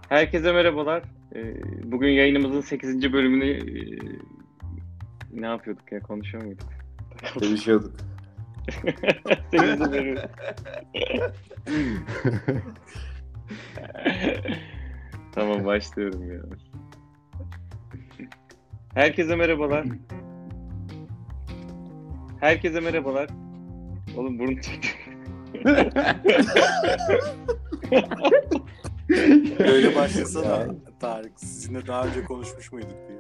Herkese merhabalar. Bugün yayınımızın 8. bölümünü ne yapıyorduk ya? Konuşuyor muyduk? Sevişiyorduk. 8. bölüm. Tamam, başlıyorum ya. Herkese merhabalar. Herkese merhabalar. Oğlum burun çekiyor. Böyle başlasana Tarık. Sizinle daha önce konuşmuş muyduk diye.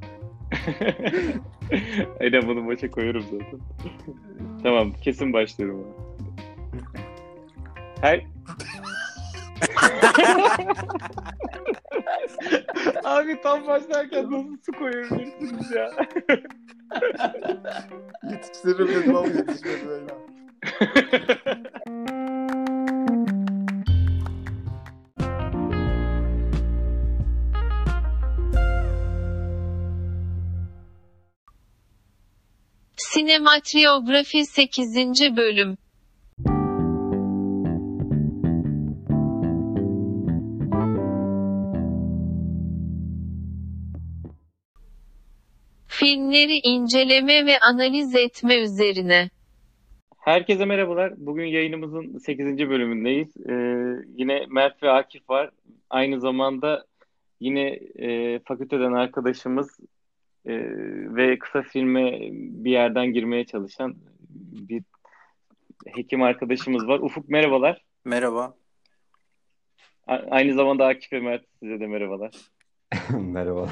Aynen, bunu başa koyuyorum zaten. Tamam, kesin başlıyorum. Abi tam başlarken nasıl su koyabilirsiniz ya? Yetiştiremedim ama yetişmedi öyle. Sinematografy 8. bölüm. Filmleri inceleme ve analiz etme üzerine. Herkese merhabalar. Bugün yayınımızın 8. bölümündeyiz. Yine Mert ve Akif var. Aynı zamanda yine fakülteden arkadaşımız ve kısa filme bir yerden girmeye çalışan bir hekim arkadaşımız var. Ufuk, merhabalar. Merhaba. Aynı zamanda Akif ve Mert, size de merhabalar. Merhaba.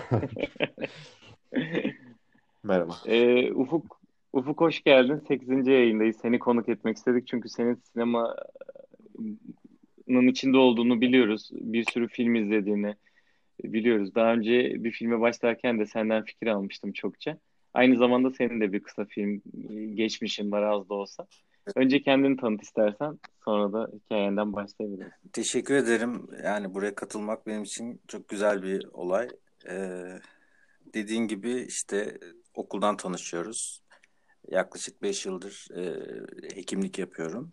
Merhaba. Ufuk hoş geldin. 8. yayındayız. Seni konuk etmek istedik çünkü senin sinemanın içinde olduğunu biliyoruz. Bir sürü film izlediğini biliyoruz. Daha önce bir filme başlarken de senden fikir almıştım çokça. Aynı zamanda senin de bir kısa film geçmişin var, az da olsa. Önce kendini tanıt istersen, sonra da hikayenden başlayabiliriz. Teşekkür ederim. Yani buraya katılmak benim için çok güzel bir olay. Dediğin gibi işte okuldan tanışıyoruz. Yaklaşık 5 yıldır hekimlik yapıyorum.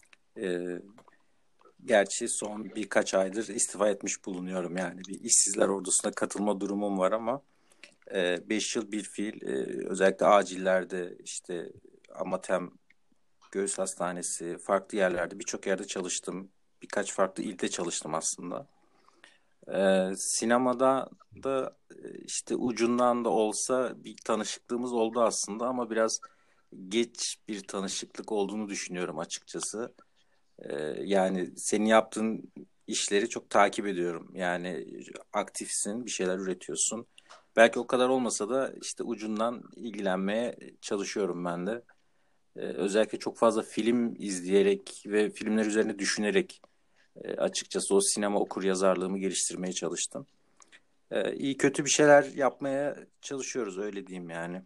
Gerçi son birkaç aydır istifa etmiş bulunuyorum. Yani bir işsizler ordusuna katılma durumum var ama 5 yıl bir fiil özellikle acillerde işte Amatem Göğüs Hastanesi, farklı yerlerde birçok yerde çalıştım. Birkaç farklı ilde çalıştım aslında. Sinemada da işte ucundan da olsa bir tanışıklığımız oldu aslında ama biraz geç bir tanışıklık olduğunu düşünüyorum açıkçası. Yani senin yaptığın işleri çok takip ediyorum. Yani aktifsin, bir şeyler üretiyorsun. Belki o kadar olmasa da işte ucundan ilgilenmeye çalışıyorum ben de. Özellikle çok fazla film izleyerek ve filmler üzerine düşünerek açıkçası o sinema okuryazarlığımı geliştirmeye çalıştım. İyi kötü bir şeyler yapmaya çalışıyoruz, öyle diyeyim yani.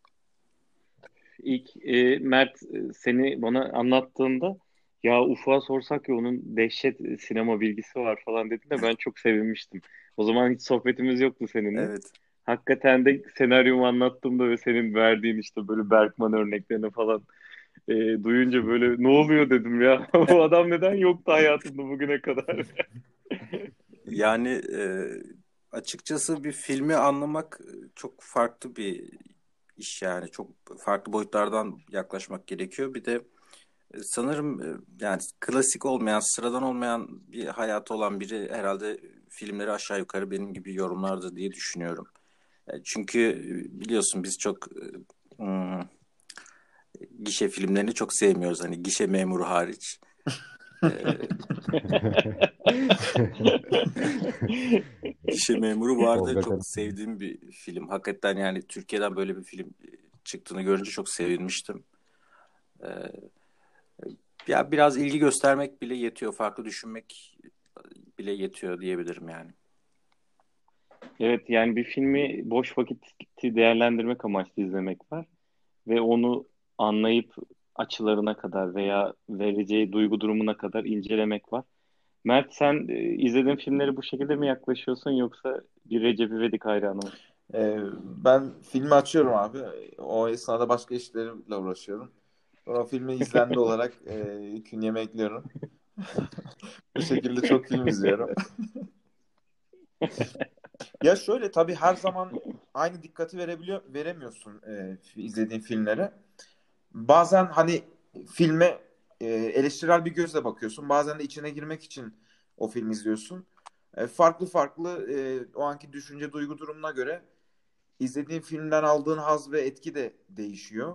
İlk Mert seni bana anlattığında, ya Ufuk'a sorsak ya, onun dehşet sinema bilgisi var falan dediğinde ben çok sevinmiştim. O zaman hiç sohbetimiz yoktu seninle. Evet. Hakikaten de senaryomu anlattığımda ve senin verdiğin işte böyle Bergman örneklerini falan duyunca böyle ne oluyor dedim ya. Bu adam neden yoktu hayatımda bugüne kadar? Yani açıkçası bir filmi anlamak çok farklı bir iş yani. Çok farklı boyutlardan yaklaşmak gerekiyor. Bir de sanırım yani klasik olmayan, sıradan olmayan bir hayatı olan biri herhalde filmleri aşağı yukarı benim gibi yorumlardı diye düşünüyorum. Çünkü biliyorsun biz çok hmm, gişe filmlerini çok sevmiyoruz. Hani gişe memuru hariç. Gişe Memuru vardı. Çok sevdiğim bir film. Hakikaten yani Türkiye'den böyle bir film çıktığını görünce çok sevinmiştim. Ee, Ya biraz ilgi göstermek bile yetiyor. Farklı düşünmek bile yetiyor diyebilirim yani. Evet, yani bir filmi boş vakiti değerlendirmek amaçlı izlemek var ve onu anlayıp açılarına kadar veya vereceği duygu durumuna kadar incelemek var. Mert, sen izlediğin filmleri bu şekilde mi yaklaşıyorsun, yoksa bir Recep İvedik hayranı mısın? Ben filmi açıyorum abi. O esnada başka işlerimle uğraşıyorum. O filmi izlendi olarak künyeme ekliyorum. Bu şekilde çok film izliyorum. Ya şöyle, tabii her zaman aynı dikkati veremiyorsun izlediğin filmlere. Bazen hani filme eleştirel bir gözle bakıyorsun. Bazen de içine girmek için o filmi izliyorsun. Farklı farklı o anki düşünce duygu durumuna göre izlediğin filmden aldığın haz ve etki de değişiyor.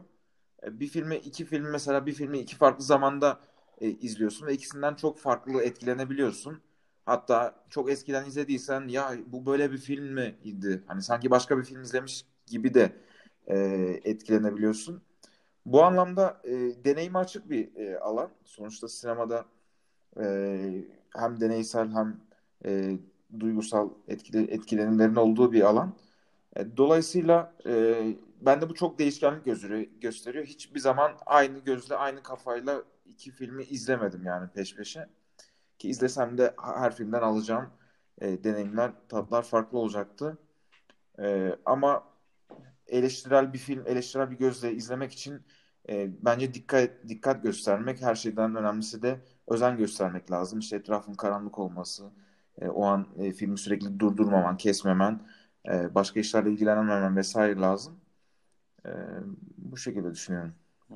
Bir filmi iki farklı zamanda izliyorsun ve ikisinden çok farklı etkilenebiliyorsun. Hatta çok eskiden izlediysen ya bu böyle bir film miydi? Hani sanki başka bir film izlemiş gibi de e, etkilenebiliyorsun. Bu anlamda deneyime açık bir alan. Sonuçta sinemada e, hem deneysel hem duygusal etkilenimlerin olduğu bir alan. Dolayısıyla bende bu çok değişkenlik gösteriyor. Hiçbir zaman aynı gözle, aynı kafayla iki filmi izlemedim yani peş peşe. Ki izlesem de her filmden alacağım deneyimler, tatlar farklı olacaktı. Ama eleştirel bir gözle izlemek için bence dikkat göstermek, her şeyden önemlisi de özen göstermek lazım. İşte etrafın karanlık olması, o an filmi sürekli durdurmaman, kesmemen, başka işlerle ilgilenememen vesaire lazım. E, Bu şekilde düşünüyorum.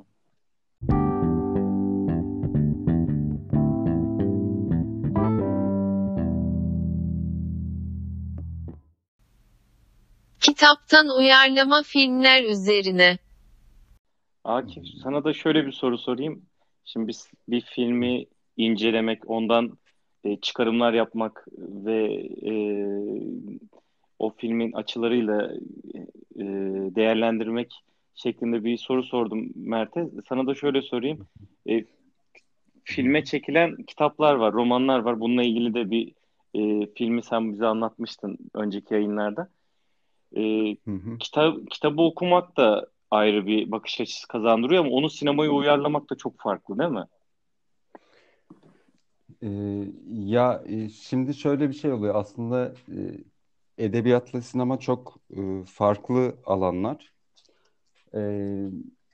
Kitaptan uyarlama filmler üzerine. Akif, sana da şöyle bir soru sorayım. Şimdi biz bir filmi incelemek, ondan çıkarımlar yapmak ve o filmin açılarıyla e, değerlendirmek şeklinde bir soru sordum Mert'e. Sana da şöyle sorayım. E, Filme çekilen kitaplar var, romanlar var. Bununla ilgili de bir filmi sen bize anlatmıştın önceki yayınlarda. E, Hı hı. Kitabı okumak da ayrı bir bakış açısı kazandırıyor ama onu sinemaya uyarlamak da çok farklı, değil mi? Şimdi şöyle bir şey oluyor. Aslında edebiyatla sinema çok farklı alanlar. Ee,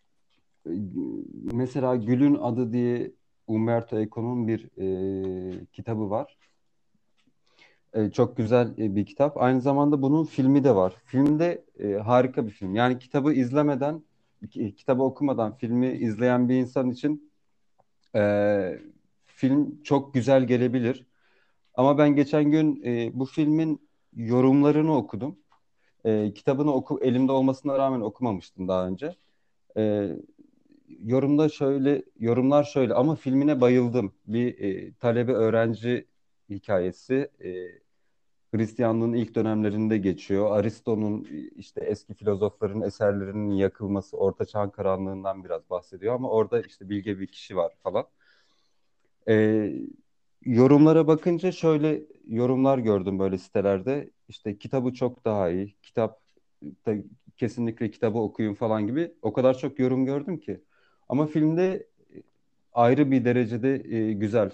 Mesela Gül'ün Adı diye Umberto Eco'nun bir kitabı var. Çok güzel bir kitap. Aynı zamanda bunun filmi de var. Filmde harika bir film. Yani kitabı izlemeden, kitabı okumadan filmi izleyen bir insan için e, film çok güzel gelebilir. Ama ben geçen gün bu filmin yorumlarını okudum. Kitabını elimde olmasına rağmen okumamıştım daha önce. E, Yorumlar şöyle ama filmine bayıldım. Bir talebe öğrenci hikayesi. Hristiyanlığın ilk dönemlerinde geçiyor. Aristo'nun işte eski filozofların eserlerinin yakılması, Orta Çağ karanlığından biraz bahsediyor ama orada işte bilge bir kişi var falan. Ee, Yorumlara bakınca şöyle yorumlar gördüm böyle sitelerde. İşte kitabı çok daha iyi, da kesinlikle kitabı okuyun falan gibi o kadar çok yorum gördüm ki. Ama filmde ayrı bir derecede güzel.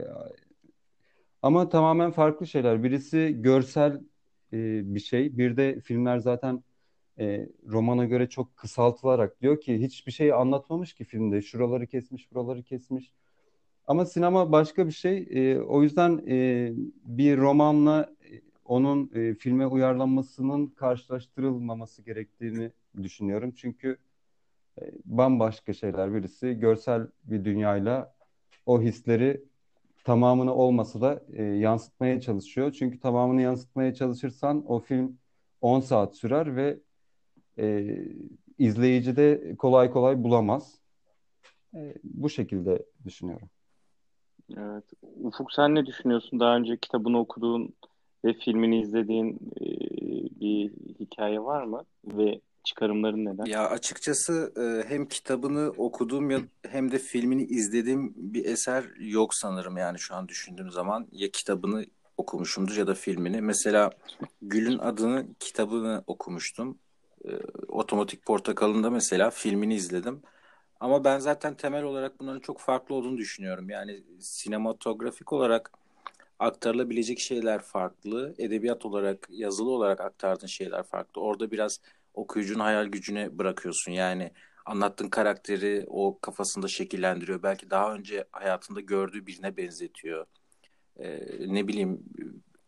Ama tamamen farklı şeyler. Birisi görsel bir şey. Bir de filmler zaten romana göre çok kısaltılarak diyor ki hiçbir şey anlatmamış ki filmde. Şuraları kesmiş, buraları kesmiş. Ama sinema başka bir şey. O yüzden bir romanla onun filme uyarlanmasının karşılaştırılmaması gerektiğini düşünüyorum. Çünkü bambaşka şeyler. Birisi görsel bir dünyayla o hisleri tamamını olmasa da yansıtmaya çalışıyor. Çünkü tamamını yansıtmaya çalışırsan o film 10 saat sürer ve e, izleyici de kolay kolay bulamaz. Bu şekilde düşünüyorum. Evet. Ufuk, sen ne düşünüyorsun? Daha önce kitabını okuduğun ve filmini izlediğin bir hikaye var mı? Ve çıkarımların neler? Ya açıkçası hem kitabını okuduğum hem de filmini izlediğim bir eser yok sanırım, yani şu an düşündüğüm zaman. Ya kitabını okumuşumdur ya da filmini. Mesela Gül'ün Adını kitabını okumuştum. E, Otomatik Portakal'ın da mesela filmini izledim. Ama ben zaten temel olarak bunların çok farklı olduğunu düşünüyorum. Yani sinematografik olarak aktarılabilecek şeyler farklı. Edebiyat olarak, yazılı olarak aktardığın şeyler farklı. Orada biraz okuyucunun hayal gücüne bırakıyorsun. Yani anlattığın karakteri o kafasında şekillendiriyor. Belki daha önce hayatında gördüğü birine benzetiyor. Ne bileyim,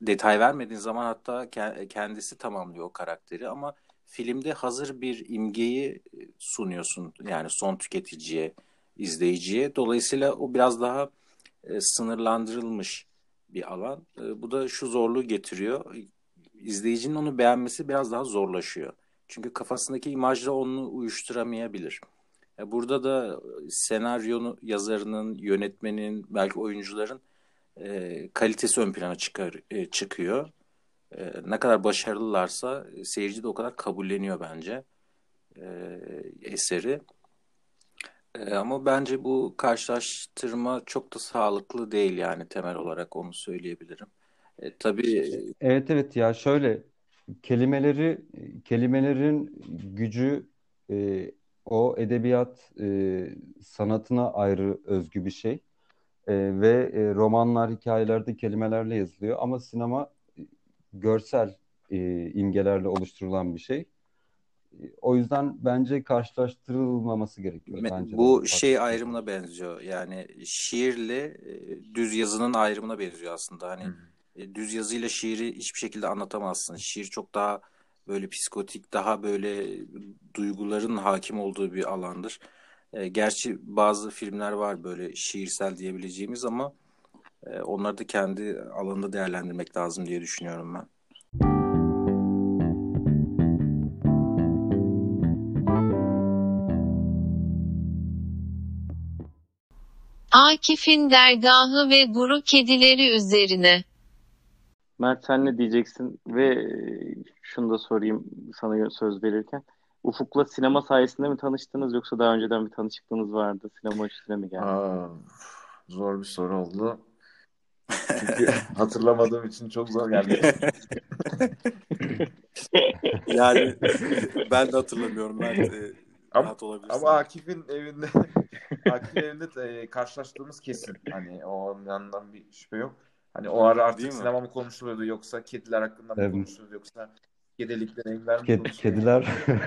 detay vermediğin zaman hatta kendisi tamamlıyor o karakteri ama filmde hazır bir imgeyi sunuyorsun yani son tüketiciye, izleyiciye. Dolayısıyla o biraz daha sınırlandırılmış bir alan. Bu da şu zorluğu getiriyor. İzleyicinin onu beğenmesi biraz daha zorlaşıyor. Çünkü kafasındaki imajla onu uyuşturamayabilir. Burada da senaryo yazarının, yönetmenin, belki oyuncuların kalitesi ön plana çıkıyor. Ne kadar başarılılarsa seyirci de o kadar kabulleniyor bence eseri. Ama bence bu karşılaştırma çok da sağlıklı değil yani temel olarak onu söyleyebilirim. Tabii Evet, evet, ya şöyle kelimelerin gücü, e, o edebiyat sanatına ayrı özgü bir şey. Ve romanlar, hikayelerde kelimelerle yazılıyor ama sinema görsel imgelerle oluşturulan bir şey. O yüzden bence karşılaştırılmaması gerekiyor. Bence de bu farklı şey düşünüyorum. ayrımına benziyor. Yani şiirle düz yazının ayrımına benziyor aslında. Hı Hani hı. düz yazıyla şiiri hiçbir şekilde anlatamazsın. Şiir çok daha böyle psikotik, daha böyle duyguların hakim olduğu bir alandır. Gerçi bazı filmler var böyle şiirsel diyebileceğimiz ama onları da kendi alanında değerlendirmek lazım diye düşünüyorum ben. Akif'in dergahı ve guru kedileri üzerine. Mert sen ne diyeceksin? Ve şunu da sorayım sana söz verirken. Ufuk'la sinema sayesinde mi tanıştınız yoksa daha önceden bir tanışıklığınız vardı? Sinema üstüne mi geldi? Aa, zor bir soru oldu. Çünkü hatırlamadığım için çok zor geldi. Yani ben de hatırlamıyorum Mert. Ama, Rahat olabilirsin ama abi. Akif'in evinde Akif'in evinde karşılaştığımız kesin. Hani o yandan bir şüphe yok. Hani o ara Değil artık mi? sinema mı konuşuluyordu yoksa kediler hakkında mı Em, konuşuluyordu yoksa kedilik deneyimler mi konuşuluyordu? Kediler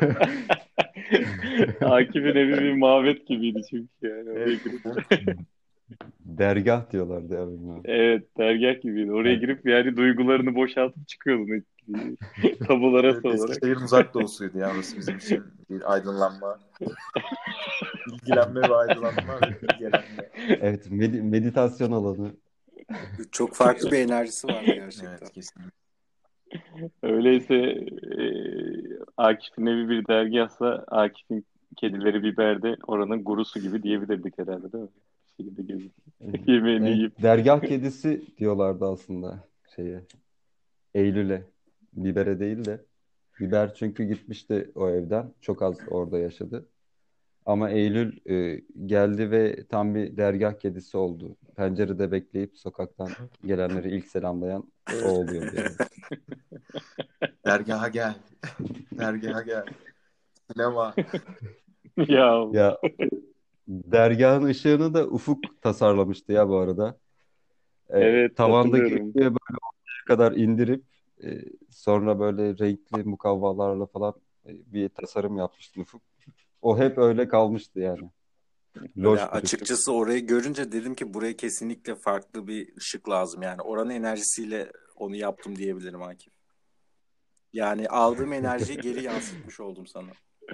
Akif'in evi bir mabet gibiydi çünkü yani oraya Evet, girip. dergah diyorlardı ya, bilmiyorum. Evet, dergah gibiydi. Oraya evet, girip yani duygularını boşaltıp çıkıyordun tabulara evet, olarak. Eskişehir'in uzak doğusuydu ya orası bizim için bir aydınlanma, bilgilenme ve aydınlanma ve bilgelenme. Evet, meditasyon alanı. Çok farklı bir enerjisi vardı gerçekten. Evet, kesinlikle. Öyleyse Akif'in evi bir dergahsa Akif'in kedileri biberde oranın gurusu gibi diyebilirdik herhalde değil mi? Bir şekilde gezip yemeğini Evet, yiyip. dergah kedisi diyorlardı aslında şeye, Eylül'e. Biber'e değil de. Biber çünkü gitmişti o evden. Çok az orada yaşadı. Ama Eylül geldi ve tam bir dergah kedisi oldu. Pencerede bekleyip sokaktan gelenleri ilk selamlayan o oluyordu yani. Dergaha gel, dergaha gel. Sinema. Ya Ya, dergahın ışığını da Ufuk tasarlamıştı ya bu arada. evet Tavandaki hatırlıyorum. ışığı böyle ortaya kadar indirip e, sonra böyle renkli mukavvalarla falan bir tasarım yapmıştı Ufuk. O hep öyle kalmıştı yani. Ya Loş bir ışık. açıkçası orayı görünce dedim ki buraya kesinlikle farklı bir ışık lazım. Yani oranın enerjisiyle onu yaptım diyebilirim Akif. Yani aldığım enerjiyi geri yansıtmış oldum sana.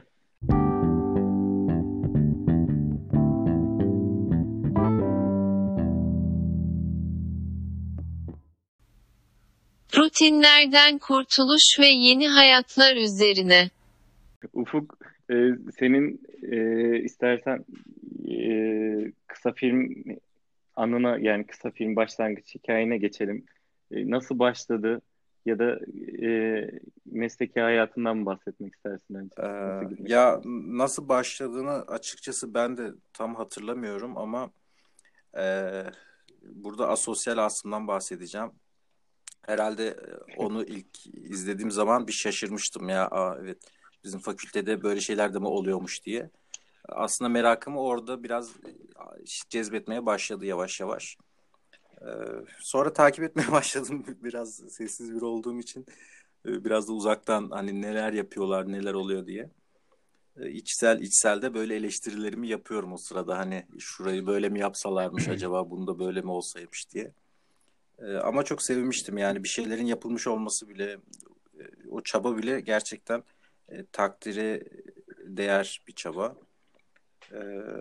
Rutinlerden kurtuluş ve yeni hayatlar üzerine. Ufuk, senin istersen kısa film anına yani kısa film başlangıç hikayene geçelim. Nasıl başladı ya da mesleki hayatından mı bahsetmek istersin önce? Nasıl girmek Ya istersin? nasıl başladığını açıkçası ben de tam hatırlamıyorum ama e, burada asosyal aslımdan bahsedeceğim. Herhalde onu ilk izlediğim zaman bir şaşırmıştım ya. Aa, evet bizim fakültede böyle şeyler de mi oluyormuş diye. Aslında merakımı orada biraz cezbetmeye başladı yavaş yavaş. Ee, Sonra takip etmeye başladım biraz sessiz biri olduğum için. Biraz da uzaktan hani neler yapıyorlar, neler oluyor diye. İçsel de böyle eleştirilerimi yapıyorum o sırada. Hani şurayı böyle mi yapsalarmış acaba, bunu da böyle mi olsaymış diye. Ama çok sevinmiştim yani bir şeylerin yapılmış olması bile, o çaba bile gerçekten takdire değer bir çaba. E,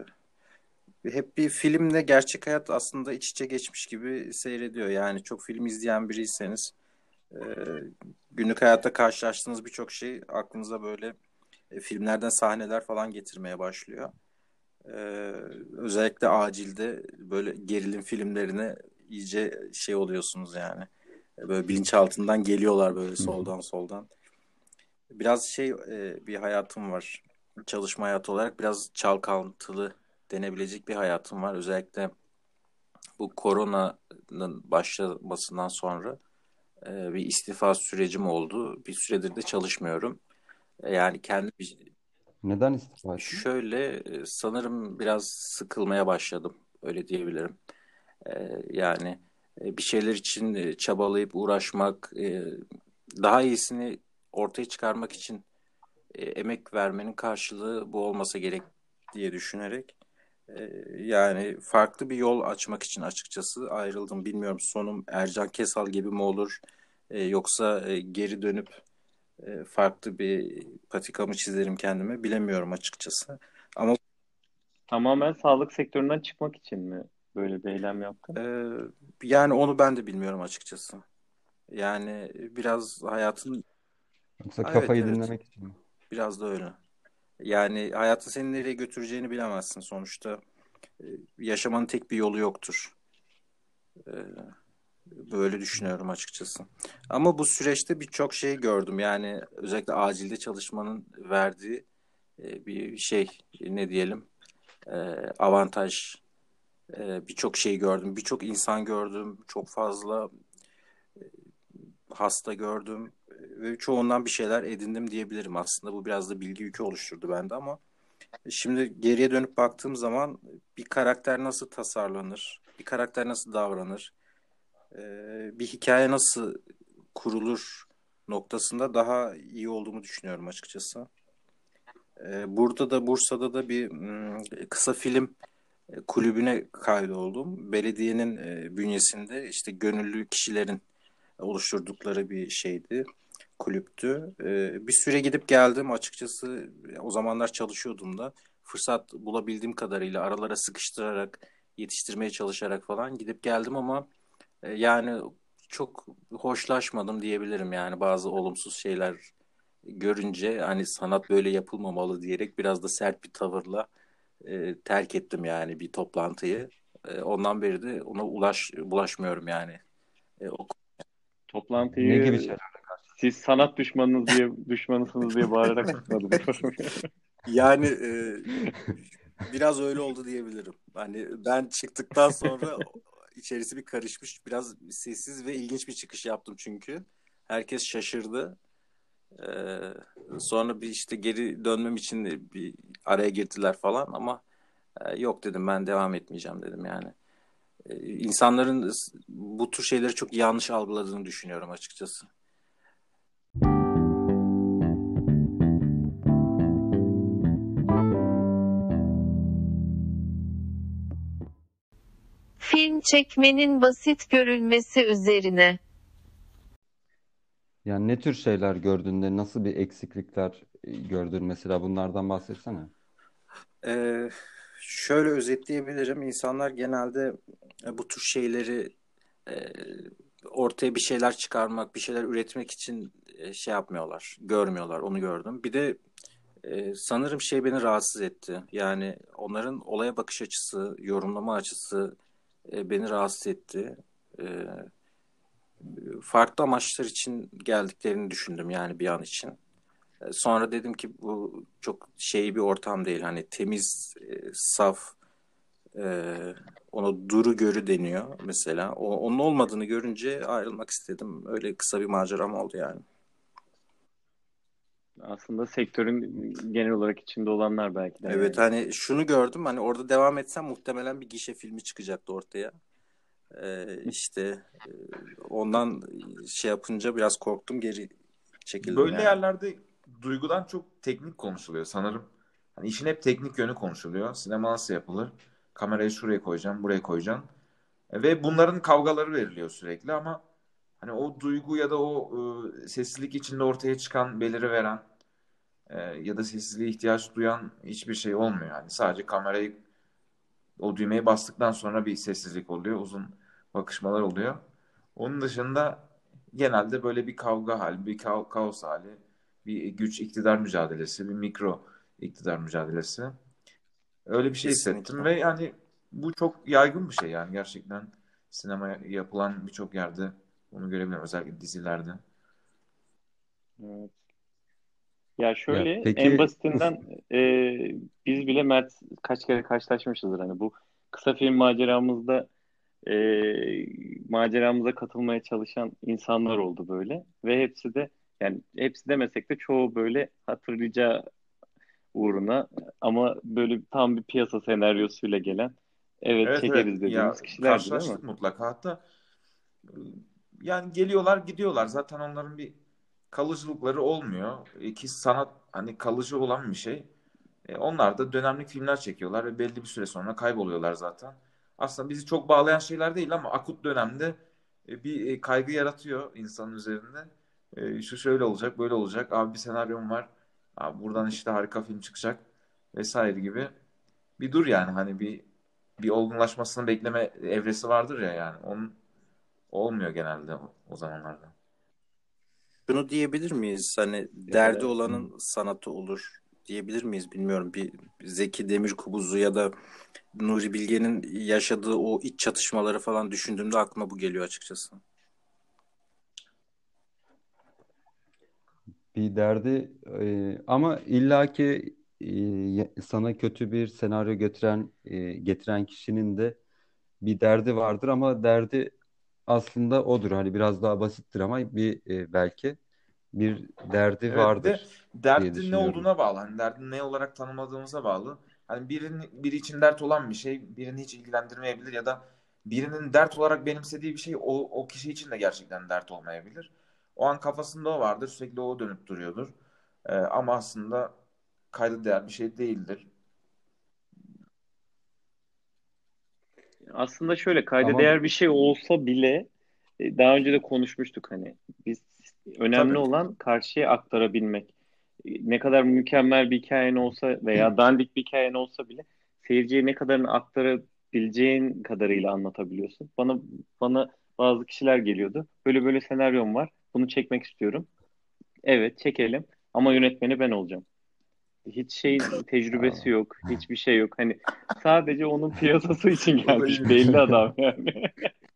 Hep bir filmle gerçek hayat aslında iç içe geçmiş gibi seyrediyor. Yani çok film izleyen biriyseniz e, günlük hayatta karşılaştığınız birçok şey aklınıza böyle filmlerden sahneler falan getirmeye başlıyor. E, Özellikle acilde böyle gerilim filmlerine iyice şey oluyorsunuz yani. Böyle bilinçaltından geliyorlar böyle soldan soldan. Biraz bir hayatım var. Çalışma hayatı olarak biraz çalkantılı denebilecek bir hayatım var. Özellikle bu koronanın başlamasından sonra bir istifa sürecim oldu. Bir süredir de çalışmıyorum. Yani kendi Neden istifa ettin? sanırım biraz sıkılmaya başladım. Öyle diyebilirim. Yani bir şeyler için çabalayıp uğraşmak, daha iyisini ortaya çıkarmak için emek vermenin karşılığı bu olmasa gerek diye düşünerek yani farklı bir yol açmak için açıkçası ayrıldım. Bilmiyorum sonum Ercan Kesal gibi mi olur yoksa geri dönüp farklı bir patikamı çizerim kendime bilemiyorum açıkçası. Ama Tamamen sağlık sektöründen çıkmak için mi böyle bir eylem yaptın? e, yani onu ben de bilmiyorum açıkçası. Yani biraz hayatın Yoksa evet kafayı evet dinlemek için mi? biraz da öyle. Yani hayatın seni nereye götüreceğini bilemezsin sonuçta. E, Yaşamanın tek bir yolu yoktur. E, Böyle düşünüyorum açıkçası. Ama bu süreçte birçok şey gördüm. Yani özellikle acilde çalışmanın verdiği bir ne diyelim e, avantaj. Birçok şey gördüm. Birçok insan gördüm. Çok fazla hasta gördüm. Ve çoğundan bir şeyler edindim diyebilirim aslında. Bu biraz da bilgi yükü oluşturdu bende ama şimdi geriye dönüp baktığım zaman bir karakter nasıl tasarlanır? Bir karakter nasıl davranır? Bir hikaye nasıl kurulur noktasında daha iyi olduğumu düşünüyorum açıkçası. Burada da Bursa'da da bir kısa film kulübüne kaydoldum. Belediyenin bünyesinde işte gönüllü kişilerin oluşturdukları bir kulüptü. Bir süre gidip geldim açıkçası. O zamanlar çalışıyordum da. Fırsat bulabildiğim kadarıyla aralara sıkıştırarak, yetiştirmeye çalışarak falan gidip geldim ama yani çok hoşlaşmadım diyebilirim yani bazı olumsuz şeyler görünce hani sanat böyle yapılmamalı diyerek biraz da sert bir tavırla terk ettim yani bir toplantıyı. Ondan beri de ona bulaşmıyorum yani. O Ne gibi Toplantıyı şeyler? siz sanat düşmanısınız diye bağırarak çıkmadım. Yani biraz öyle oldu diyebilirim. Hani ben çıktıktan sonra içerisi bir karışmış. Biraz sessiz ve ilginç bir çıkış yaptım çünkü. Herkes şaşırdı. Ee, Sonra bir işte geri dönmem için de bir araya girdiler falan ama yok dedim ben devam etmeyeceğim dedim yani. İnsanların bu tür şeyleri çok yanlış algıladığını düşünüyorum açıkçası. Film çekmenin basit görülmesi üzerine. Yani ne tür şeyler gördüğünde nasıl bir eksiklikler gördün mesela bunlardan bahsetsene. Ee, Şöyle özetleyebilirim. İnsanlar genelde bu tür şeyleri e, ortaya bir şeyler çıkarmak, bir şeyler üretmek için yapmıyorlar, görmüyorlar. Onu gördüm. Bir de sanırım beni rahatsız etti. Yani onların olaya bakış açısı, yorumlama açısı beni rahatsız etti. E, Farklı amaçlar için geldiklerini düşündüm yani bir an için. Sonra dedim ki bu çok bir ortam değil. Hani temiz, saf, e, ona duru görü deniyor mesela. Onun olmadığını görünce ayrılmak istedim. Öyle kısa bir maceram oldu yani. Aslında sektörün genel olarak içinde olanlar belki de Evet yani. hani şunu gördüm. Hani orada devam etsem muhtemelen bir gişe filmi çıkacaktı ortaya. İşte ondan yapınca biraz korktum geri çekildim Böyle yani. yerlerde duygudan çok teknik konuşuluyor sanırım. Hani işin hep teknik yönü konuşuluyor. Sinema nasıl yapılır? Kamerayı şuraya koyacağım, buraya koyacağım. Ve bunların kavgaları veriliyor sürekli ama hani o duygu ya da o sessizlik içinde ortaya çıkan beliri veren ya da sessizliğe ihtiyaç duyan hiçbir şey olmuyor. Yani sadece kamerayı o düğmeye bastıktan sonra bir sessizlik oluyor. Uzun bakışmalar oluyor. Onun dışında genelde böyle bir kavga hali, bir kaos hali, bir güç iktidar mücadelesi, bir mikro iktidar mücadelesi. Öyle bir şey hissettim Kesinlikle. ve yani bu çok yaygın bir şey yani gerçekten sinemaya yapılan birçok yerde bunu görebilirim özellikle dizilerde. Evet. Ya Ya şöyle en peki basitinden biz bile Mert kaç kere karşılaşmışızdır hani bu kısa film e, maceramıza katılmaya çalışan insanlar oldu böyle ve hepsi de yani hepsi demesek de çoğu böyle hatırlayacağı uğruna ama böyle tam bir piyasa senaryosuyla gelen evet Evet, evet, çekeriz ya dediğimiz kişilerdi değil mi? karşılaştık mutlaka hatta yani geliyorlar gidiyorlar zaten onların bir kalıcılıkları olmuyor. Ki sanat hani kalıcı olan bir şey. Onlar da dönemlik filmler çekiyorlar ve belli bir süre sonra kayboluyorlar zaten. Aslında bizi çok bağlayan şeyler değil ama akut dönemde bir kaygı yaratıyor insanın üzerinde. Şu şöyle olacak, böyle olacak. Abi bir senaryom var. Abi buradan işte harika film çıkacak vesaire gibi. Bir dur yani hani bir olgunlaşmasını bekleme evresi vardır ya yani. Onun olmuyor genelde o zamanlarda. Şunu diyebilir miyiz? Hani ya derdi da olanın sanatı olur diyebilir miyiz? Bilmiyorum. Bir Zeki Demirkubuz'u ya da Nuri Bilge'nin yaşadığı o iç çatışmaları falan düşündüğümde aklıma bu geliyor açıkçası. bir derdi ama illaki sana kötü bir senaryo getiren kişinin de bir derdi vardır ama derdi aslında odur. Hani biraz daha basittir ama belki bir derdi Evet, bir de vardır diye dertin ne düşünüyorum. olduğuna bağlı. Hani derdin ne olarak tanımladığımıza bağlı. Hani biri için dert olan bir şey birini hiç ilgilendirmeyebilir ya da birinin dert olarak benimsediği bir şey o kişi için de gerçekten dert olmayabilir. O an kafasında o vardır, sürekli o dönüp duruyordur. Ama aslında kayda değer bir şey değildir. Aslında şöyle kayda Ama değer bir şey olsa bile daha önce de konuşmuştuk hani biz önemli Tabii. olan karşıya aktarabilmek. Ne kadar mükemmel bir hikayen olsa veya dandik bir hikayen olsa bile seyirciye ne kadarını aktarabileceğin kadarıyla anlatabiliyorsun. Bana bazı kişiler geliyordu. Böyle böyle senaryom var. Bunu çekmek istiyorum. Evet, çekelim. Ama yönetmeni ben olacağım. Hiç şeyin tecrübesi aa, yok. Hiçbir şey yok. Hani sadece onun piyasası için O da gelmiş. iyiymiş. Belli adam yani.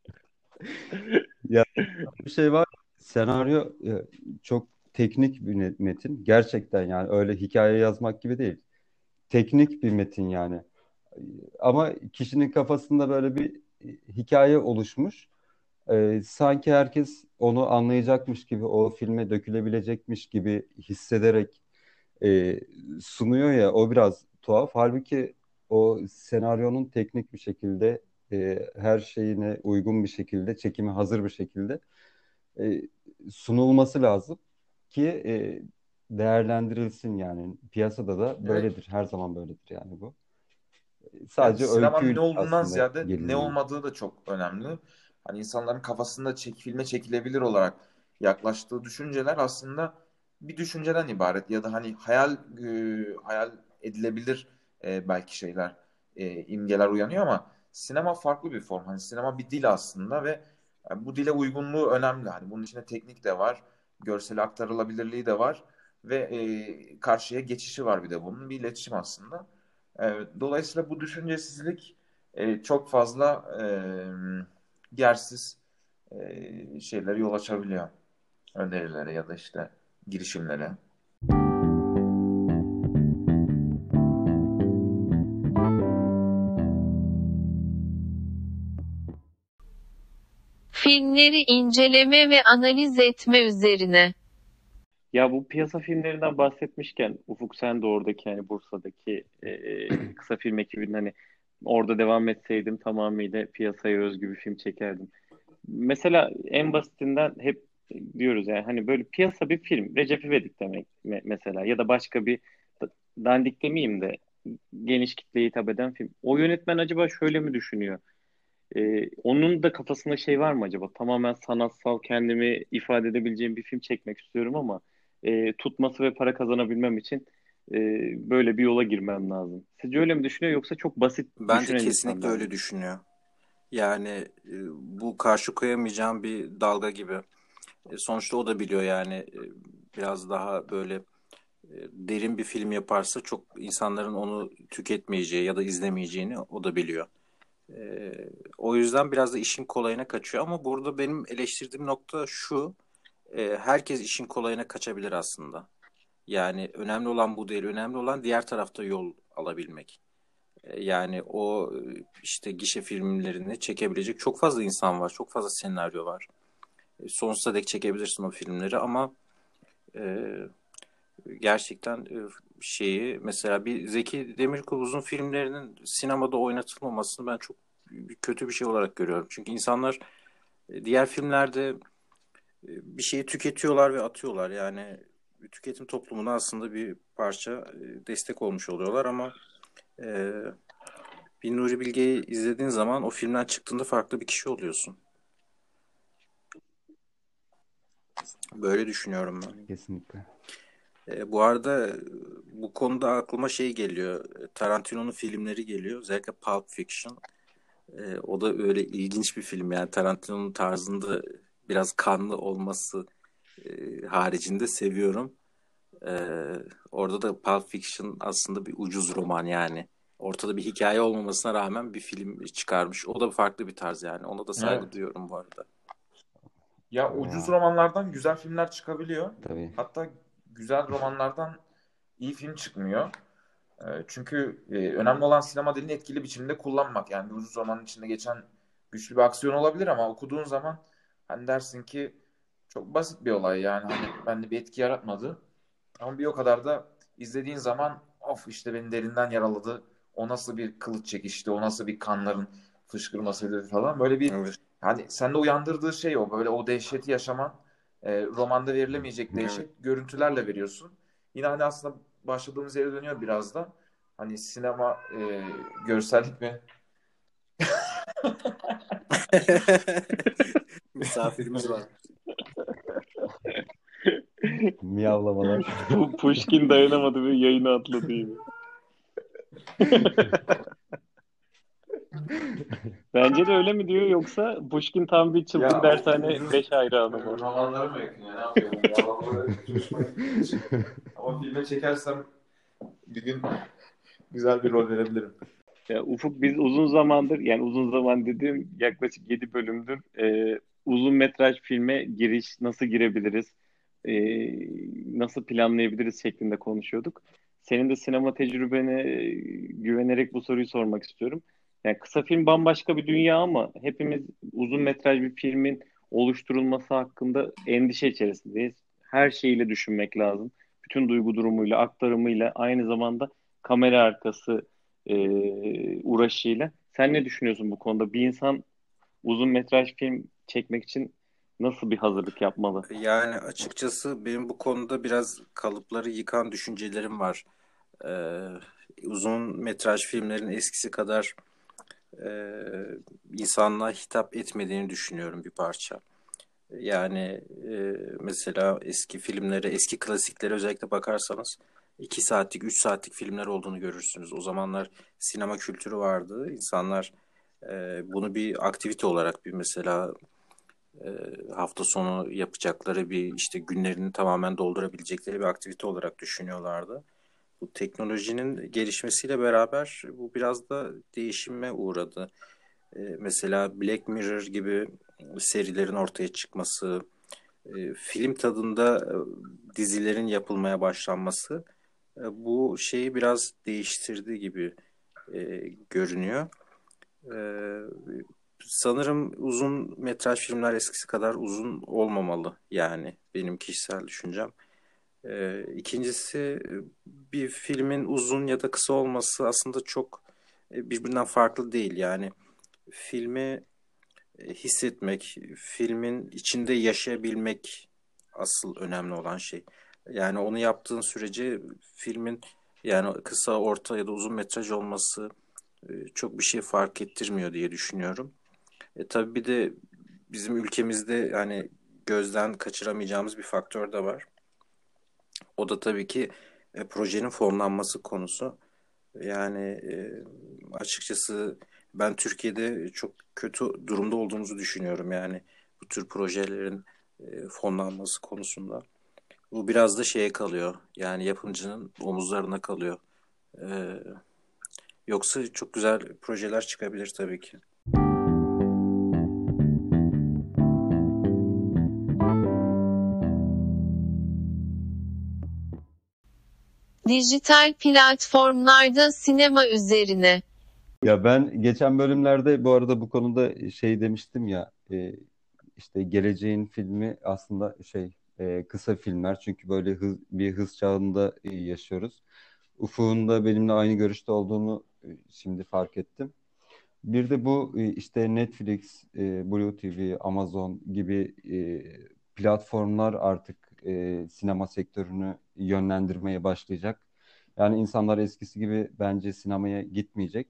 ya bir şey var. Senaryo çok teknik bir metin. Gerçekten yani öyle hikaye yazmak gibi değil. Teknik bir metin yani. Ama kişinin kafasında böyle bir hikaye oluşmuş. Sanki herkes onu anlayacakmış gibi, o filme dökülebilecekmiş gibi hissederek e, sunuyor ya, o biraz tuhaf. Halbuki o senaryonun teknik bir şekilde her şeyine uygun bir şekilde, çekime hazır bir şekilde e, sunulması lazım ki değerlendirilsin yani. Piyasada da Evet. böyledir, her zaman böyledir yani bu. Yani Sadece sinemanın öyküyle ne olduğundan aslında ziyade ne geliniyor. olmadığı da çok önemli. Hani insanların kafasında filme çekilebilir olarak yaklaştığı düşünceler aslında bir düşünceden ibaret ya da hani hayal edilebilir belki şeyler, imgeler uyanıyor ama sinema farklı bir form. Hani sinema bir dil aslında ve bu dile uygunluğu önemli. Hani bunun içinde teknik de var, görsel aktarılabilirliği de var ve karşıya geçişi var bir de bunun bir iletişim aslında. Dolayısıyla bu düşüncesizlik çok fazla yersiz şeylere yol açabiliyor. Önerilere ya da işte girişimlere. Filmleri inceleme ve analiz etme üzerine. Ya bu piyasa filmlerinden bahsetmişken Ufuk sen de oradaki hani Bursa'daki kısa film ekibinin hani orada devam etseydim tamamıyla piyasaya özgü bir film çekerdim. Mesela en basitinden hep diyoruz yani hani böyle piyasa bir film. Recep İvedik demek mesela ya da başka bir dandik demeyeyim de geniş kitleye hitap eden film. O yönetmen acaba şöyle mi düşünüyor? Onun da kafasında şey var mı acaba? Tamamen sanatsal, kendimi ifade edebileceğim bir film çekmek istiyorum ama tutması ve para kazanabilmem için e, böyle bir yola girmem lazım. Sizce öyle mi düşünüyor yoksa çok basit Bence düşünen kesinlikle insanlar öyle mı? düşünüyor. Yani bu karşı koyamayacağım bir dalga gibi. Sonuçta o da biliyor yani biraz daha böyle derin bir film yaparsa çok insanların onu tüketmeyeceği ya da izlemeyeceğini o da biliyor. E, O yüzden biraz da işin kolayına kaçıyor ama burada benim eleştirdiğim nokta şu: herkes işin kolayına kaçabilir aslında. Yani önemli olan bu değil, önemli olan diğer tarafta yol alabilmek. Yani o işte gişe filmlerini çekebilecek çok fazla insan var, çok fazla senaryo var. Sonsuza dek çekebilirsin o filmleri ama e, gerçekten şeyi mesela bir Zeki Demirkubuz'un filmlerinin sinemada oynatılmamasını ben çok kötü bir şey olarak görüyorum. Çünkü insanlar diğer filmlerde bir şeyi tüketiyorlar ve atıyorlar. Yani tüketim toplumuna aslında bir parça destek olmuş oluyorlar ama e, bir Nuri Bilge'yi izlediğin zaman o filmden çıktığında farklı bir kişi oluyorsun. Böyle düşünüyorum ben. Kesinlikle. Bu arada bu konuda aklıma şey geliyor. Tarantino'nun filmleri geliyor. Özellikle Pulp Fiction. O da öyle ilginç bir film. Yani Tarantino'nun tarzında biraz kanlı olması haricinde seviyorum. Orada da Pulp Fiction aslında bir ucuz roman yani. Ortada bir hikaye olmamasına rağmen bir film çıkarmış. O da farklı bir tarz yani. Ona da saygı Evet. duyuyorum bu arada. Ya ucuz Aa, romanlardan güzel filmler çıkabiliyor. tabii. Hatta güzel romanlardan iyi film çıkmıyor. Çünkü önemli olan sinema dilini etkili biçimde kullanmak. Yani bir ucuz romanın içinde geçen güçlü bir aksiyon olabilir ama okuduğun zaman hani dersin ki çok basit bir olay yani hani bende bir etki yaratmadı. Ama bir o kadar da izlediğin zaman of işte beni derinden yaraladı. O nasıl bir kılıç çekişti, o nasıl bir kanların fışkırmasıydı falan. Böyle bir Evet. hani sende uyandırdığı şey o. Böyle o dehşeti yaşaman. Romanda verilemeyecek Evet. dehşet görüntülerle veriyorsun. Yine hani aslında başladığımız yere dönüyor biraz da. Hani sinema görsellik mi? Misafirimiz var. Miyavlamalar. Pushkin dayanamadı ve yayını atladı yine. Bence de öyle mi diyor yoksa Pushkin tam bir çılgın Ya o dershane ucuz 5 hayranı mı? romanları mı yakın ya? Ne yapıyorum? Ya vallahi hiç hoşuma gitmediği için. Ama filme çekersem bir gün güzel bir rol verebilirim. Ya Ufuk biz uzun zamandır yani uzun zaman dediğim yaklaşık 7 bölümdür uzun metraj filme giriş nasıl girebiliriz, e, nasıl planlayabiliriz şeklinde konuşuyorduk. Senin de sinema tecrübene güvenerek bu soruyu sormak istiyorum. Yani kısa film bambaşka bir dünya ama hepimiz uzun metraj bir filmin oluşturulması hakkında endişe içerisindeyiz. Her şeyiyle düşünmek lazım. Bütün duygu durumuyla, aktarımıyla aynı zamanda kamera arkası uğraşıyla. Sen ne düşünüyorsun bu konuda? Bir insan uzun metraj film çekmek için nasıl bir hazırlık yapmalı? Yani açıkçası benim bu konuda biraz kalıpları yıkan düşüncelerim var. Ee, Uzun metraj filmlerin eskisi kadar e, insanlığa hitap etmediğini düşünüyorum bir parça. Yani mesela eski filmlere, eski klasiklere özellikle bakarsanız 2 saatlik, 3 saatlik filmler olduğunu görürsünüz. O zamanlar sinema kültürü vardı. İnsanlar bunu bir aktivite olarak bir mesela e, hafta sonu yapacakları bir işte günlerini tamamen doldurabilecekleri bir aktivite olarak düşünüyorlardı. Bu teknolojinin gelişmesiyle beraber bu biraz da değişime uğradı. Mesela Black Mirror gibi serilerin ortaya çıkması, film tadında dizilerin yapılmaya başlanması bu şeyi biraz değiştirdi gibi görünüyor. E, Sanırım uzun metraj filmler eskisi kadar uzun olmamalı yani benim kişisel düşüncem. İkincisi bir filmin uzun ya da kısa olması aslında çok birbirinden farklı değil. Yani filmi hissetmek, filmin içinde yaşayabilmek asıl önemli olan şey. Yani onu yaptığın sürece filmin yani kısa, orta ya da uzun metraj olması çok bir şey fark ettirmiyor diye düşünüyorum. Tabii bir de bizim ülkemizde hani gözden kaçıramayacağımız bir faktör de var. O da tabii ki projenin fonlanması konusu. Yani açıkçası ben Türkiye'de çok kötü durumda olduğumuzu düşünüyorum yani bu tür projelerin fonlanması konusunda. Bu biraz da şeye kalıyor. Yani yapımcının omuzlarına kalıyor. E, Yoksa çok güzel projeler çıkabilir tabii ki. Dijital platformlarda sinema üzerine. Ya ben geçen bölümlerde bu arada bu konuda şey demiştim ya, işte geleceğin filmi aslında kısa filmler, çünkü böyle bir hız çağında yaşıyoruz. Ufuk'un da benimle aynı görüşte olduğunu şimdi fark ettim. Bir de bu işte Netflix, Blue TV, Amazon gibi platformlar artık sinema sektörünü yönlendirmeye başlayacak. Yani insanlar eskisi gibi bence sinemaya gitmeyecek.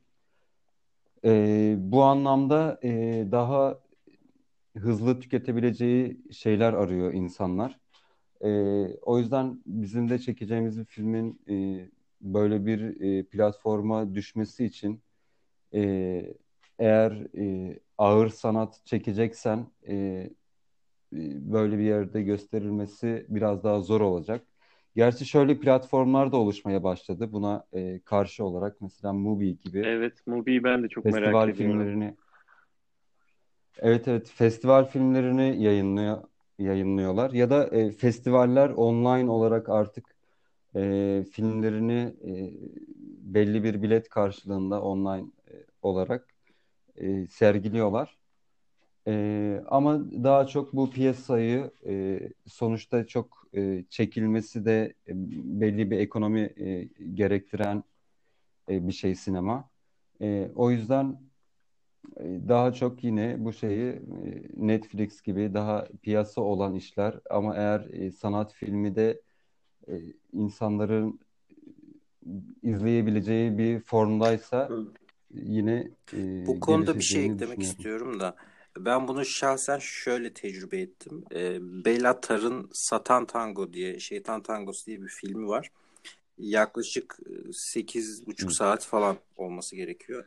Bu anlamda daha hızlı tüketebileceği şeyler arıyor insanlar. O yüzden bizim de çekeceğimiz bir filmin böyle bir platforma düşmesi için, e, eğer ağır sanat çekeceksen, böyle bir yerde gösterilmesi biraz daha zor olacak. Gerçi şöyle platformlar da oluşmaya başladı. Buna karşı olarak mesela Mubi gibi Evet, Mubi'yi ben de çok merak festival ediyorum. filmlerini, evet, evet, festival filmlerini yayınlıyorlar ya da festivaller online olarak artık filmlerini belli bir bilet karşılığında online olarak sergiliyorlar. Ama daha çok bu piyasayı sonuçta çok çekilmesi de belli bir ekonomi gerektiren bir şey sinema. O yüzden daha çok yine bu şeyi Netflix gibi daha piyasa olan işler, ama eğer sanat filmi de insanların izleyebileceği bir formdaysa yine Bu konuda bir şey gelişeceğini eklemek düşünüyorum. istiyorum da ben bunu şahsen şöyle tecrübe ettim. Bela Tar'ın Satan Tango diye, Şeytan Tangosu diye bir filmi var. Yaklaşık 8,5 Hı. saat falan olması gerekiyor.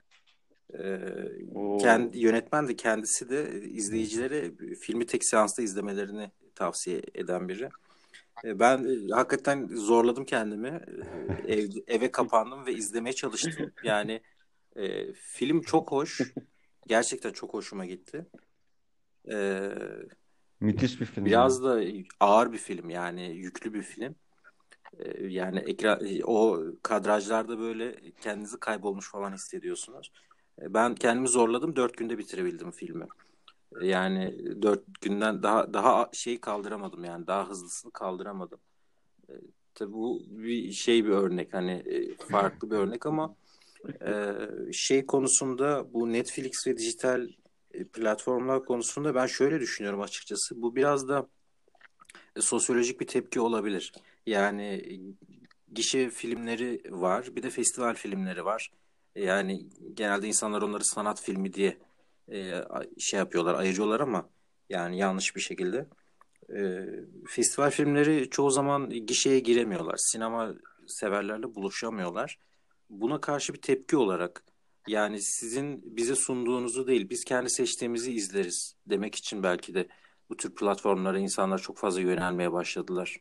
Oo. Yönetmen de kendisi de izleyicilere filmi tek seansta izlemelerini tavsiye eden biri. Ben hakikaten zorladım kendimi. Eve kapandım ve izlemeye çalıştım. Yani film çok hoş. Gerçekten çok hoşuma gitti. E, Müthiş bir film ya. Biraz da ağır bir film yani yüklü bir film. Yani o kadrajlarda böyle kendinizi kaybolmuş falan hissediyorsunuz. Ben kendimi zorladım. 4 günde bitirebildim filmi. Yani 4 günden daha şeyi kaldıramadım yani daha hızlısını kaldıramadım. E, tabii bu bir örnek hani farklı bir örnek ama şey konusunda bu Netflix ve dijital platformlar konusunda ben şöyle düşünüyorum açıkçası. Bu biraz da sosyolojik bir tepki olabilir. Yani gişe filmleri var, bir de festival filmleri var. Yani genelde insanlar onları sanat filmi diye şey yapıyorlar, ayırıyorlar ama yani yanlış bir şekilde. E, Festival filmleri çoğu zaman gişeye giremiyorlar. Sinema severlerle buluşamıyorlar. Buna karşı bir tepki olarak yani sizin bize sunduğunuzu değil, biz kendi seçtiğimizi izleriz demek için belki de bu tür platformlara insanlar çok fazla yönelmeye başladılar.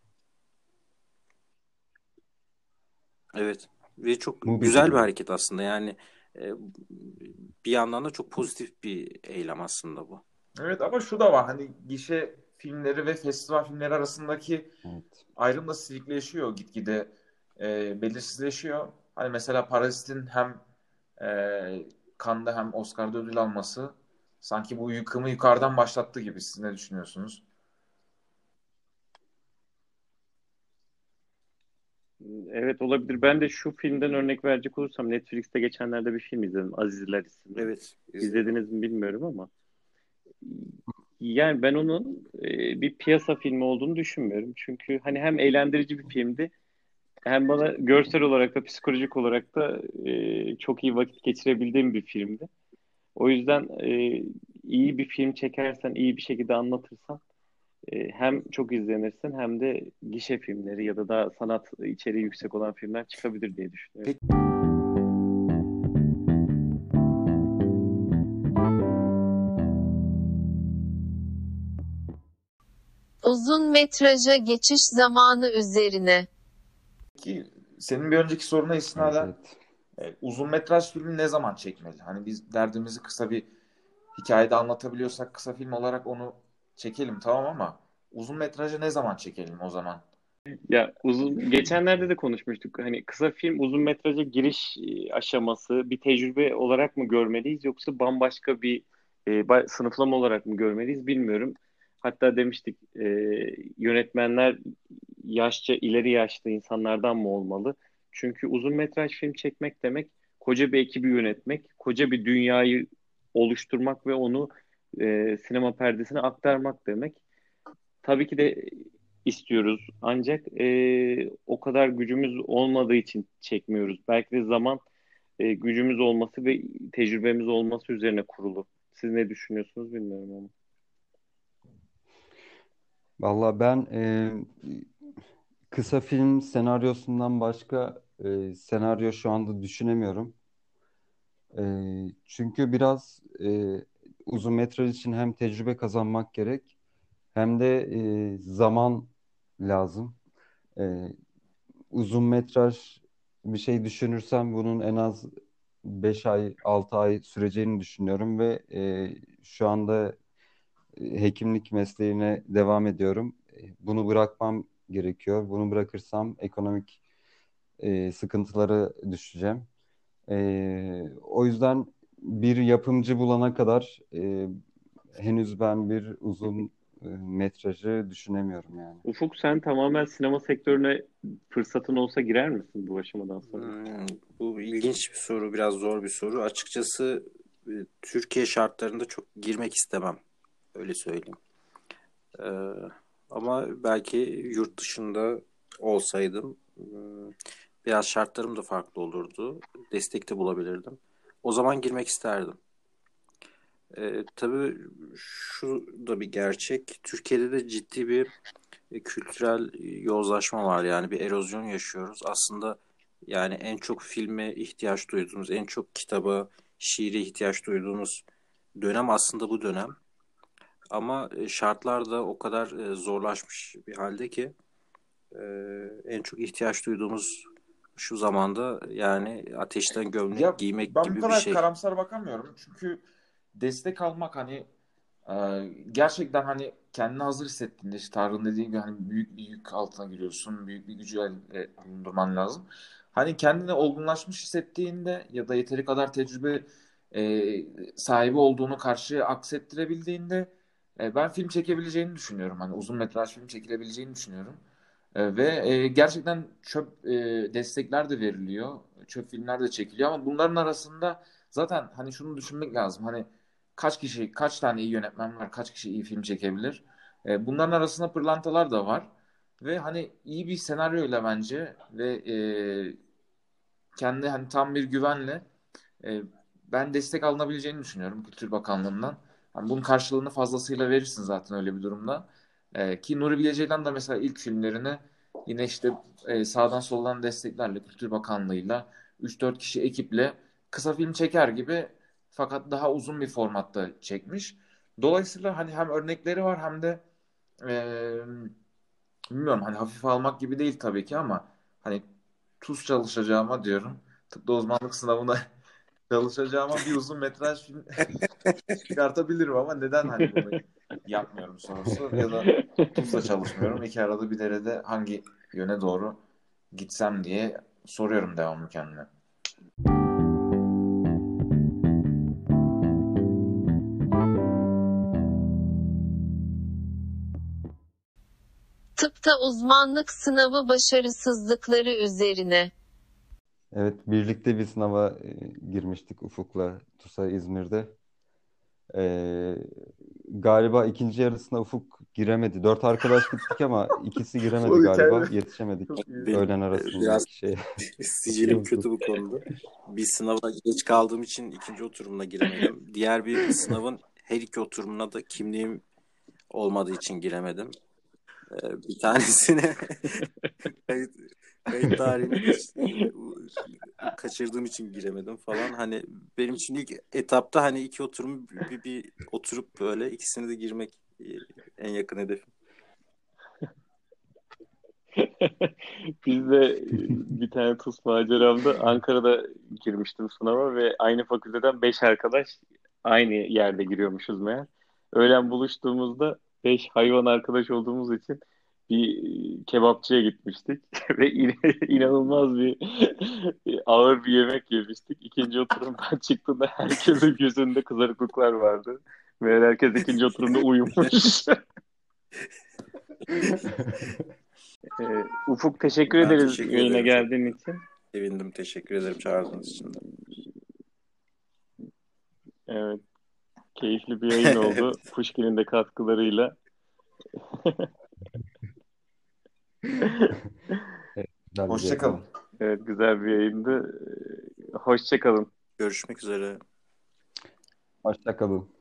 Evet. Ve çok Mubi güzel bir gibi. hareket aslında. Yani e, bir yandan da çok pozitif bir eylem aslında bu. Evet ama şu da var, hani gişe filmleri ve festival filmleri arasındaki Evet. ayrım da silikleşiyor gitgide, belirsizleşiyor. Hani mesela Parazit'in hem Cannes'da hem Oscar'da ödül alması sanki bu yıkımı yukarıdan başlattı gibi. Siz ne düşünüyorsunuz? Evet, olabilir. Ben de şu filmden örnek verecek olursam Netflix'te geçenlerde bir film izledim. Azizler isimli. Evet, izledim. İzlediniz mi bilmiyorum ama yani ben onun bir piyasa filmi olduğunu düşünmüyorum. Çünkü hani hem eğlendirici bir filmdi, hem bana görsel olarak da psikolojik olarak da çok iyi vakit geçirebildiğim bir filmdi. O yüzden iyi bir film çekersen, iyi bir şekilde anlatırsan hem çok izlenirsin hem de gişe filmleri ya da daha sanat içeriği yüksek olan filmler çıkabilir diye düşünüyorum. Peki Uzun metraja geçiş zamanı üzerine. senin bir önceki soruna Evet, istinaden evet. uzun metraj filmi ne zaman çekmeli? Hani biz derdimizi kısa bir hikayede anlatabiliyorsak kısa film olarak onu çekelim, tamam, ama uzun metrajı ne zaman çekelim o zaman? Ya geçenlerde de konuşmuştuk. Hani kısa film uzun metraja giriş aşaması bir tecrübe olarak mı görmeliyiz yoksa bambaşka bir sınıflama olarak mı görmeliyiz bilmiyorum. Hatta demiştik yönetmenler ileri yaşlı insanlardan mı olmalı? Çünkü uzun metraj film çekmek demek koca bir ekibi yönetmek, koca bir dünyayı oluşturmak ve onu sinema perdesine aktarmak demek. Tabii ki de istiyoruz. Ancak o kadar gücümüz olmadığı için çekmiyoruz. Belki de zaman gücümüz olması ve tecrübemiz olması üzerine kurulu. Siz ne düşünüyorsunuz bilmiyorum ama. Valla ben kısa film senaryosundan başka senaryo şu anda düşünemiyorum. Çünkü biraz uzun metraj için hem tecrübe kazanmak gerek hem de zaman lazım. E, Uzun metraj bir şey düşünürsem bunun en az 5 ay 6 ay süreceğini düşünüyorum ve şu anda hekimlik mesleğine devam ediyorum. Bunu bırakmam gerekiyor. Bunu bırakırsam ekonomik sıkıntıları düşeceğim. O yüzden bir yapımcı bulana kadar henüz ben bir uzun metrajı düşünemiyorum yani. Ufuk sen tamamen sinema sektörüne fırsatın olsa girer misin bu aşamadan sonra? Bu ilginç bir soru, biraz zor bir soru. Açıkçası Türkiye şartlarında çok girmek istemem, öyle söyleyeyim. Ee, Ama belki yurt dışında olsaydım biraz şartlarım da farklı olurdu. Destek de bulabilirdim. O zaman girmek isterdim. Tabii şu da bir gerçek. Türkiye'de de ciddi bir kültürel yozlaşma var. Yani bir erozyon yaşıyoruz. Aslında yani en çok filme ihtiyaç duyduğumuz, en çok kitaba, şiire ihtiyaç duyduğumuz dönem aslında bu dönem. Ama şartlar da o kadar zorlaşmış bir halde ki e, en çok ihtiyaç duyduğumuz şu zamanda yani ateşten gömlek Ya giymek ben bu gibi bir kadar şey. karamsar bakamıyorum. Çünkü destek almak hani gerçekten hani kendini hazır hissettiğinde işte Tarık'ın dediği gibi hani büyük bir yük altına giriyorsun. Büyük bir gücü bulundurman lazım. Hani kendini olgunlaşmış hissettiğinde ya da yeteri kadar tecrübe sahibi olduğunu karşıya aksettirebildiğinde ben film çekebileceğini düşünüyorum. Hani uzun metraj film çekilebileceğini düşünüyorum. Gerçekten çöp destekler de veriliyor. Çöp filmler de çekiliyor ama bunların arasında zaten hani şunu düşünmek lazım. Hani kaç tane iyi yönetmen var, kaç kişi iyi film çekebilir? Bunların arasında pırlantalar da var. Ve hani iyi bir senaryoyla bence ve kendi hani tam bir güvenle e, ben destek alınabileceğini düşünüyorum Kültür Bakanlığı'ndan. Hani bunun karşılığını fazlasıyla verirsin zaten öyle bir durumda. Ki Nuri Bilge Ceylan da mesela ilk filmlerini yine işte sağdan soldan desteklerle Kültür Bakanlığı'yla 3-4 kişi ekiple kısa film çeker gibi fakat daha uzun bir formatta çekmiş. Dolayısıyla hani hem örnekleri var hem de e, bilmiyorum hani hafife almak gibi değil tabii ki ama hani tuz çalışacağıma diyorum. Tıpta uzmanlık sınavına çalışacağıma bir uzun metraj film çıkartabilirim ama neden hani bunu yapmıyorum sorusu ya da TUS'la çalışmıyorum. İki arada bir derede hangi yöne doğru gitsem diye soruyorum devamlı kendime. Tıpta uzmanlık sınavı başarısızlıkları üzerine. Evet, birlikte bir sınava girmiştik Ufuk'la TUS'a İzmir'de. E, Galiba ikinci yarısına Ufuk giremedi. 4 arkadaş gittik ama ikisi giremedi O hikaye galiba. Yetişemedik çok iyi. Benim öğlen biraz arasındaki şeye. sicilim kötü bu konuda. Bir sınava geç kaldığım için ikinci oturumuna giremedim. Diğer bir sınavın her iki oturumuna da kimliğim olmadığı için giremedim. Bir tanesine kayıt tarihini kaçırdığım için giremedim falan. Hani benim için ilk etapta hani iki oturum bir oturup böyle ikisine de girmek en yakın hedefim. Biz de bir tane TUS maceramda Ankara'da girmiştim sınava ve aynı fakülteden 5 arkadaş aynı yerde giriyormuşuz meğer. Öğlen buluştuğumuzda 5 hayvan arkadaş olduğumuz için bir kebapçıya gitmiştik ve inanılmaz bir ağır bir yemek yemiştik. İkinci oturumdan çıktığında herkesin gözünde kızarıklıklar vardı. Meğer herkes ikinci oturumda uyumuş. Ufuk, teşekkür Ben ederiz teşekkür yayına ederim. Çok geldiğin için. sevindim. Teşekkür ederim çağırdığınız için de. Evet, keyifli bir yayın oldu. Evet. Pushkin'in de katkılarıyla. Evet, güzel bir Hoşçakalın. yayın. Evet, güzel bir yayındı. Hoşça kalın. Görüşmek üzere. Hoşça kalın.